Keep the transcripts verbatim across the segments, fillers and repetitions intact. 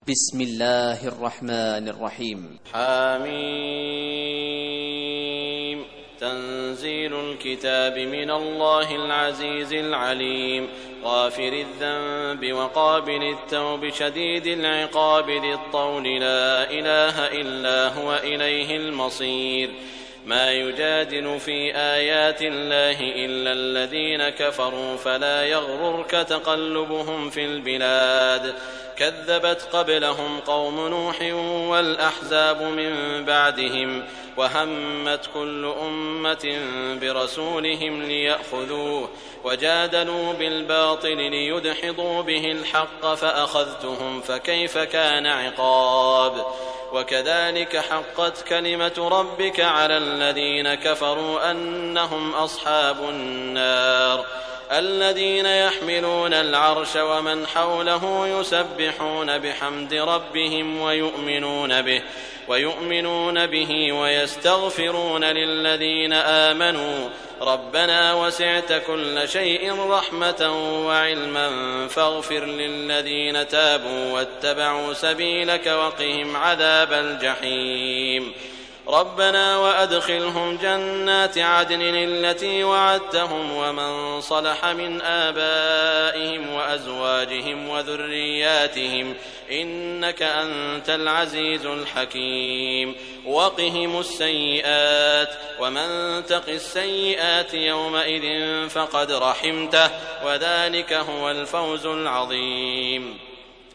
بسم الله الرحمن الرحيم. حميم. تنزيل الكتاب من الله العزيز العليم، غافر الذنب وقابل التوب شديد العقاب ذي الطول، لا إله إلا هو إليه المصير. ما يجادل في آيات الله إلا الذين كفروا، فلا يغررك تقلبهم في البلاد. كذبت قبلهم قوم نوح والأحزاب من بعدهم، وهمت كل أمة برسولهم ليأخذوه، وجادلوا بالباطل ليدحضوا به الحق، فأخذتهم فكيف كان عقاب. وكذلك حقت كلمة ربك على الذين كفروا أنهم أصحاب النار. الذين يحملون العرش ومن حوله يسبحون بحمد ربهم ويؤمنون به ويؤمنون به ويستغفرون للذين آمنوا ربنا وسعت كل شيء رحمة وعلما فاغفر للذين تابوا واتبعوا سبيلك وقهم عذاب الجحيم. ربنا وأدخلهم جنات عدن التي وعدتهم ومن صلح من آبائهم وأزواجهم وذرياتهم إنك أنت العزيز الحكيم. وقهم السيئات، ومن تق السيئات يومئذ فقد رحمته، وذلك هو الفوز العظيم.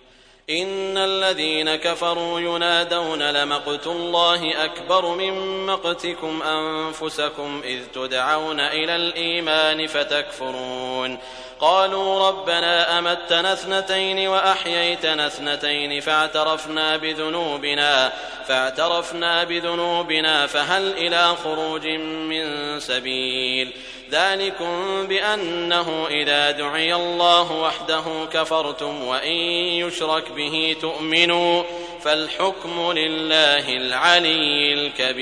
إن الذين كفروا ينادون لمقت الله أكبر من مقتكم أنفسكم إذ تدعون إلى الإيمان فتكفرون. قالوا ربنا أمتنا اثنتين وأحييتنا اثنتين فاعترفنا بذنوبنا فاعترفنا بذنوبنا فهل إلى خروج من سبيل. ذلكم بأنه إذا دعي الله وحده كفرتم وإن يشرك به تؤمنوا، فالحكم لله العلي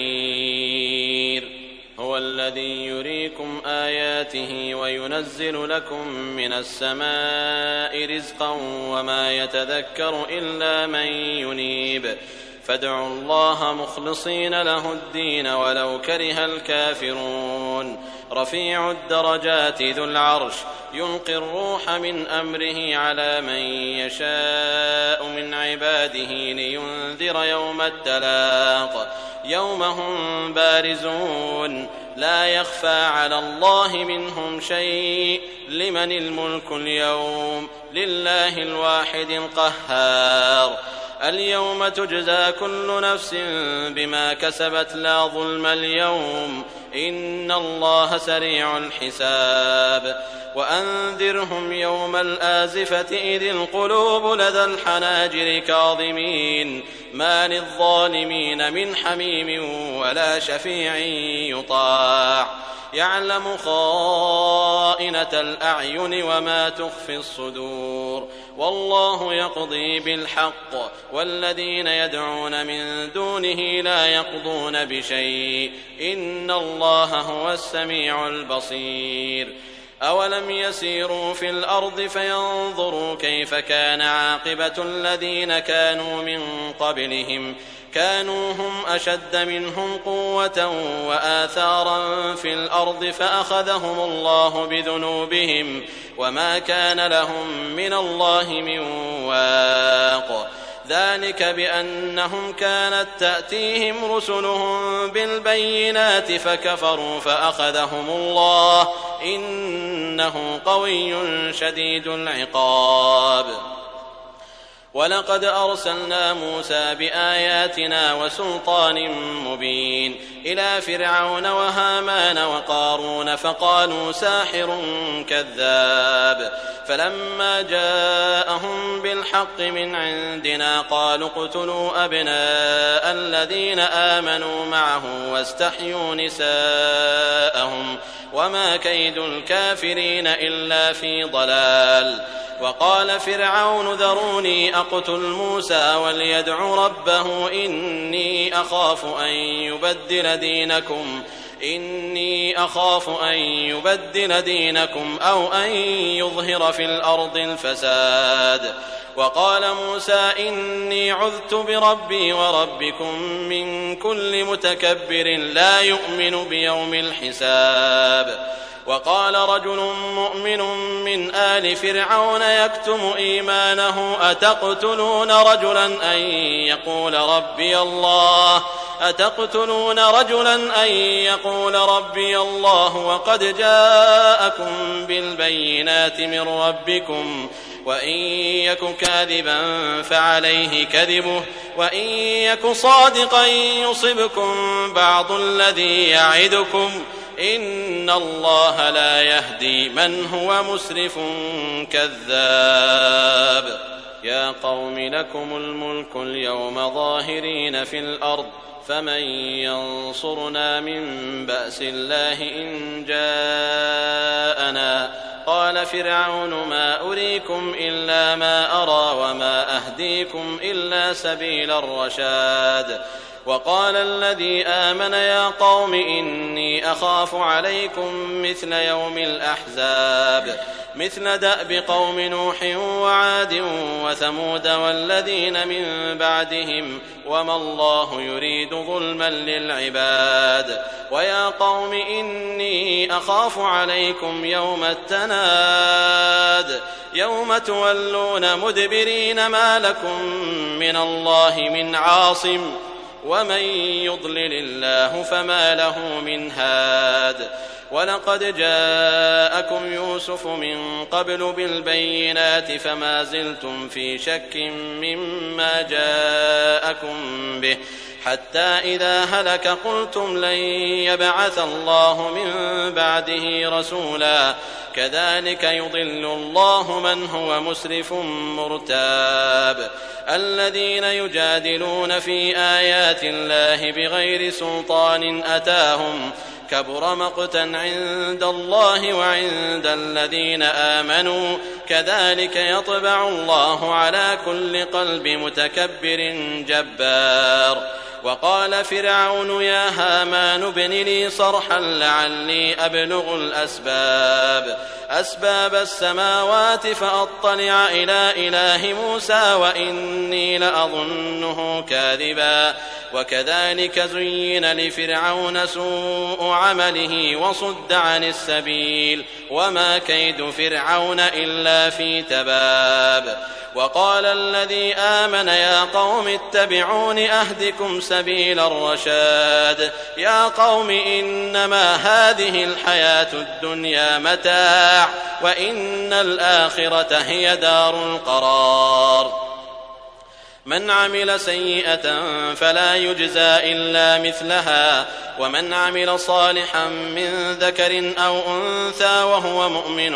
الكبير. هو الذي يريكم آياته وينزل لكم من السماء رزقا وما يتذكر إلا من ينيب. فادعوا الله مخلصين له الدين ولو كره الكافرون. رفيع الدرجات ذو العرش يلقي الروح من أمره على من يشاء من عباده لينذر يوم التلاق، يوم هم بارزون لا يخفى على الله منهم شيء. لمن الملك اليوم؟ لله الواحد القهار. اليوم تجزى كل نفس بما كسبت لا ظلم اليوم، إن الله سريع الحساب. وأنذرهم يوم الآزفة إذ القلوب لدى الحناجر كاظمين، ما للظالمين من حميم ولا شفيع يطاع. يعلم خائنة الأعين وما تخفي الصدور، والله يقضي بالحق، والذين يدعون من دونه لا يقضون بشيء، إن الله هو السميع البصير. أولم يسيروا في الأرض فينظروا كيف كان عاقبة الذين كانوا من قبلهم، كانوا هم أشد منهم قوة وآثارا في الأرض فأخذهم الله بذنوبهم وما كان لهم من الله من واق. ذلك بأنهم كانت تأتيهم رسلهم بالبينات فكفروا فأخذهم الله، إنه قوي شديد العقاب. ولقد أرسلنا موسى بآياتنا وسلطان مبين إلى فرعون وهامان وقارون فقالوا ساحر كذاب. فلما جاءهم بالحق من عندنا قالوا اقتلوا أبناء الذين آمنوا معه واستحيوا نساءهم وما كيد الكافرين إلا في ضلال. وقال فرعون ذروني أقتل موسى وليدع ربه إني أخاف أن يبدل دينكم إني أخاف أن يبدل دينكم أو أن يظهر في الأرض الفساد. وقال موسى إني عذت بربي وربكم من كل متكبر لا يؤمن بيوم الحساب. وقال رجل مؤمن من آل فرعون يكتم إيمانه أتقتلون رجلا أن يقول ربي الله أتقتلون رجلا أن يقول ربي الله وقد جاءكم بالبينات من ربكم وإن يك كاذبا فعليه كذبه وإن يك صادقا يصبكم بعض الذي يعدكم إن الله لا يهدي من هو مسرف كذاب. يا قوم لكم الملك اليوم ظاهرين في الأرض فمن ينصرنا من بأس الله إن جاءنا. قال فرعون ما أريكم إلا ما أرى وما أهديكم إلا سبيل الرشاد. وقال الذي آمن يا قوم إني أخاف عليكم مثل يوم الأحزاب مثل دأب قوم نوح وعاد وثمود والذين من بعدهم وما الله يريد ظلما للعباد. ويا قوم إني أخاف عليكم يوم التناد يوم تولون مدبرين ما لكم من الله من عاصم ومن يضلل الله فما له من هاد. ولقد جاءكم يوسف من قبل بالبينات فما زلتم في شك مما جاءكم به حتى إذا هلك قلتم لن يبعث الله من بعده رسولا كذلك يضل الله من هو مسرف مرتاب. الذين يجادلون في آيات الله بغير سلطان أتاهم كبر مقتا عند الله وعند الذين آمنوا كذلك يطبع الله على كل قلب متكبر جبار. وقال فرعون يا هامان ابن لي صرحا لعلي أبلغ الأسباب أسباب السماوات فأطلع إلى إله موسى وإني لأظنه كاذبا. وكذلك زين لفرعون سوء عمله وصد عن السبيل وما كيد فرعون إلا في تباب. وقال الذي آمن يا قوم اتبعون أهدكم سبيل الرشاد. يا قوم إنما هذه الحياة الدنيا متاع وإن الآخرة هي دار القرار. من عمل سيئة فلا يجزى إلا مثلها ومن عمل صالحا من ذكر أو أنثى وهو مؤمن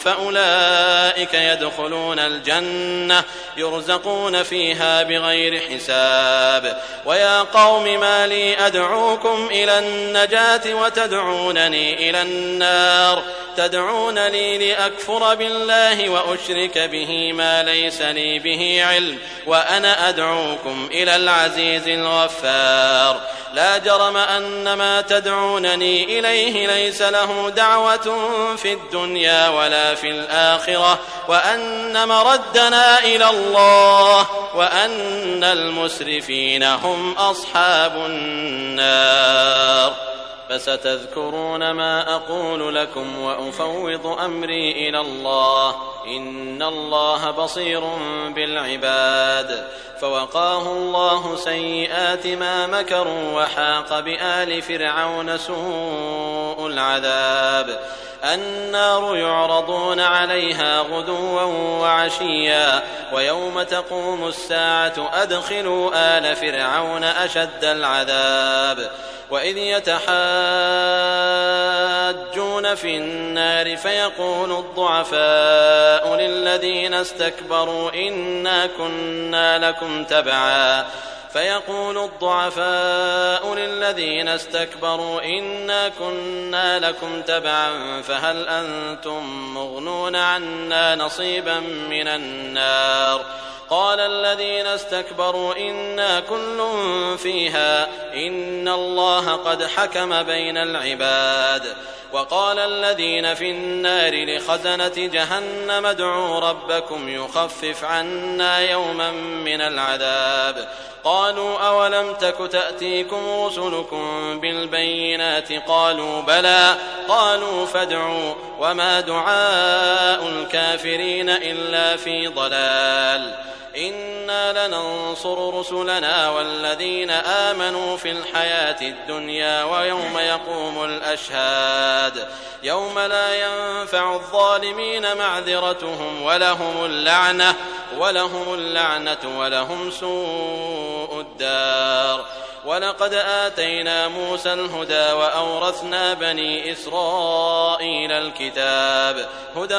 فأولئك يدخلون الجنة يرزقون فيها بغير حساب. ويا قوم ما لي أدعوكم إلى النجاة وتدعونني إلى النار تدعونني لأكفر بالله وأشرك به ما ليس لي به علم وأنا أدعوكم إلى العزيز الغفار. لا جرم أن ما تدعونني إليه ليس له دعوة في الدنيا ولا في الآخرة وأن مردنا إلى الله وأن المسرفين هم أصحاب النار. فستذكرون ما أقول لكم وأفوض أمري إلى الله إن الله بصير بالعباد. فوقاه الله سيئات ما مكروا وحاق بآل فرعون سوء العذاب. النار يعرضون عليها غدوا وعشيا ويوم تقوم الساعة أدخلوا آل فرعون أشد العذاب. وإذ يتحاجون في النار فيقول الضعفاء للذين استكبروا إنا كنا لكم تبعا فيقول الضعفاء للذين استكبروا إنا كنا لكم تبعا فهل أنتم مغنون عنا نصيبا من النار قال الذين استكبروا إنا كل فيها إن الله قد حكم بين العباد. وقال الذين في النار لخزنة جهنم ادعوا ربكم يخفف عنا يوما من العذاب. قالوا أولم تك تأتيكم رسلكم بالبينات قالوا بلى قالوا فادعوا وما دعاء الكافرين إلا في ضلال. إنا لننصر رسلنا والذين آمنوا في الحياة الدنيا ويوم يقوم الأشهاد يوم لا ينفع الظالمين معذرتهم ولهم اللعنة ولهم اللعنة ولهم سوء الدار. ولقد آتينا موسى الهدى وأورثنا بني إسرائيل الكتاب هدى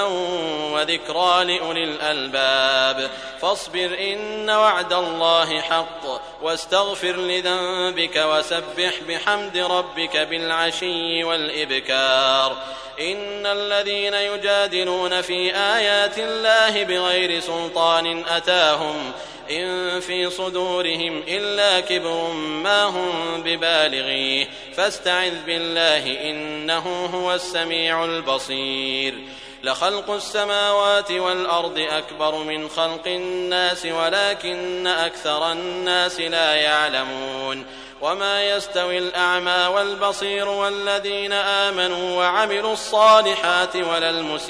وذكرى لأولي الألباب. فاصبر إن وعد الله حق واستغفر لذنبك وسبح بحمد ربك بالعشي والإبكار. إن الذين يجادلون في آيات الله بغير سلطان أتاهم إن في صدورهم إلا كبر ما هم ببالغيه فاستعذ بالله إنه هو السميع البصير. لخلق السماوات والأرض أكبر من خلق الناس ولكن أكثر الناس لا يعلمون. وما يستوي الأعمى والبصير والذين آمنوا وعملوا الصالحات ولا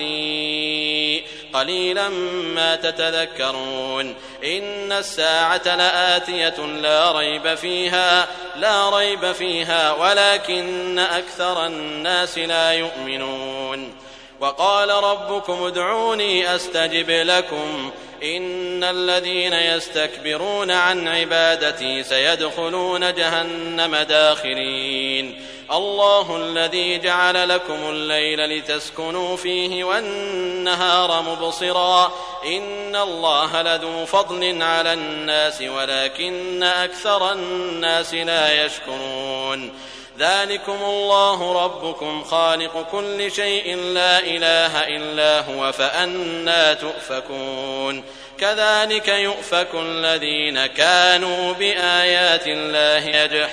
المسيء قليلا ما تتذكرون. إن الساعة لآتية لا ريب فيها لا ريب فيها ولكن أكثر الناس لا يؤمنون. وقال ربكم ادعوني أستجب لكم إن الذين يستكبرون عن عبادتي سيدخلون جهنم داخرين. الله الذي جعل لكم الليل لتسكنوا فيه والنهار مبصرا إن الله لذو فضل على الناس ولكن أكثر الناس لا يشكرون. ذلكم الله ربكم خالق كل شيء لا إله إلا هو فأنى تؤفكون. كذلك يؤفك الذين كانوا بآيات الله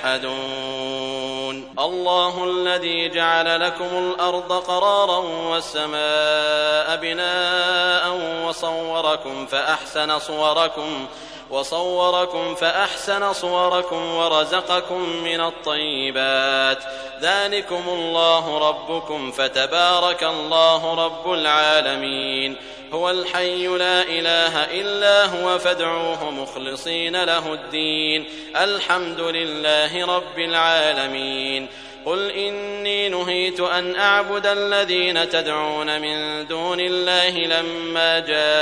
يجحدون. الله الذي جعل لكم الأرض قرارا والسماء بناء وصوركم فأحسن صوركم وصوركم فأحسن صوركم ورزقكم من الطيبات. ذلكم الله ربكم فتبارك الله رب العالمين. هو الحي لا إله إلا هو فادعوه مخلصين له الدين الحمد لله رب العالمين. قل إني نهيت أن أعبد الذين تدعون من دون الله لما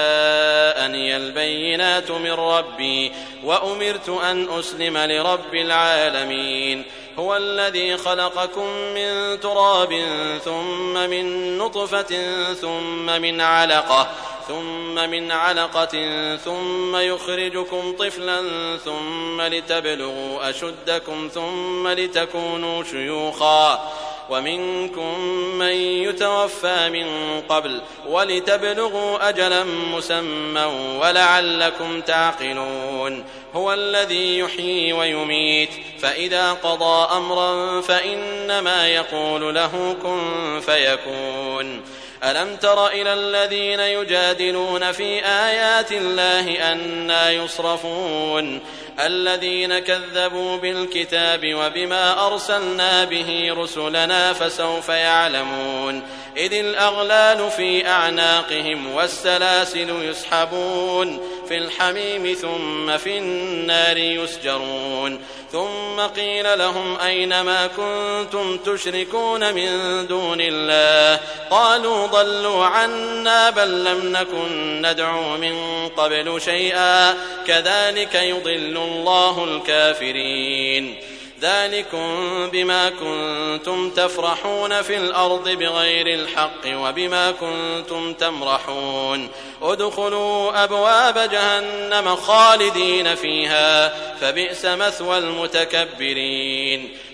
جاءني البينات من ربي وأمرت أن أسلم لرب العالمين. هو الذي خلقكم من تراب ثم من نطفة ثم من علقة ثم من علقة ثم يخرجكم طفلا ثم لتبلغوا أشدكم ثم لتكونوا شيوخا ومنكم من يتوفى من قبل ولتبلغوا أجلا مسمى ولعلكم تعقلون. هو الذي يحيي ويميت فإذا قضى أمرا فإنما يقول له كن فيكون. ألم تر إلى الذين يجادلون في آيات الله أنى يصرفون الذين كذبوا بالكتاب وبما أرسلنا به رسلنا فسوف يعلمون. إذ الأغلال في أعناقهم والسلاسل يسحبون في الحميم ثم في النار يسجرون. ثم قيل لهم أين ما كنتم تشركون من دون الله قالوا ضلوا عنا بل لم نكن ندعو من قبل شيئا كذلك يضل الله الكافرين. ذلكم بما كنتم تفرحون في الأرض بغير الحق وبما كنتم تمرحون. ادخلوا أبواب جهنم خالدين فيها فبئس مثوى المتكبرين.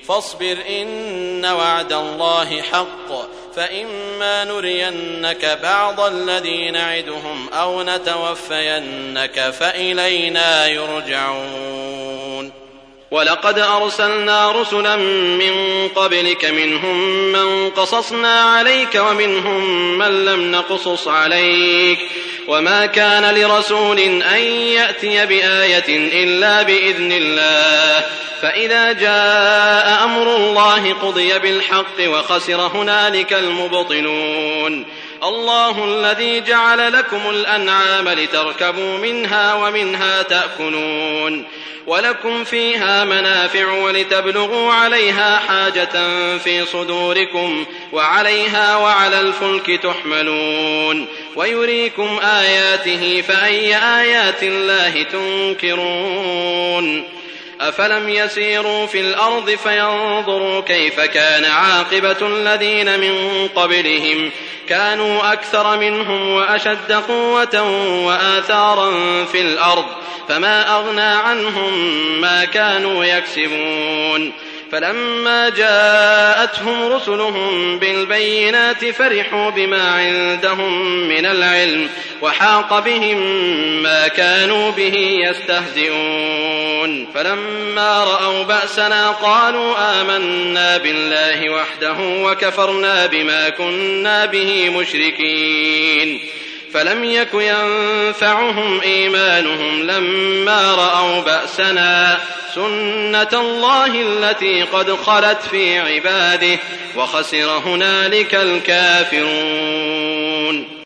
فاصبر إن وعد الله حق فإما نرينك بعض الذي نعدهم أو نتوفينك فإلينا يرجعون ولقد أرسلنا رسلا من قبلك منهم من قصصنا عليك ومنهم من لم نقصص عليك وما كان لرسول أن يأتي بآية إلا بإذن الله فإذا جاء أمر الله قضي بالحق وخسر هنالك المبطلون الله الذي جعل لكم الأنعام لتركبوا منها ومنها تأكلون ولكم فيها منافع ولتبلغوا عليها حاجة في صدوركم وعليها وعلى الفلك تحملون ويريكم آياته فأي آيات الله تنكرون أفلم يسيروا في الأرض فينظروا كيف كان عاقبة الذين من قبلهم كانوا أكثر منهم وأشد قوة وآثارا في الأرض فما أغنى عنهم ما كانوا يكسبون فلما جاءتهم رسلهم بالبينات فرحوا بما عندهم من العلم وحاق بهم ما كانوا به يستهزئون فلما رأوا بأسنا قالوا آمنا بالله وحده وكفرنا بما كنا به مشركين فلم يك ينفعهم إيمانهم لما رأوا بأسنا سنة الله التي قد خلت في عباده وخسر هنالك الكافرون.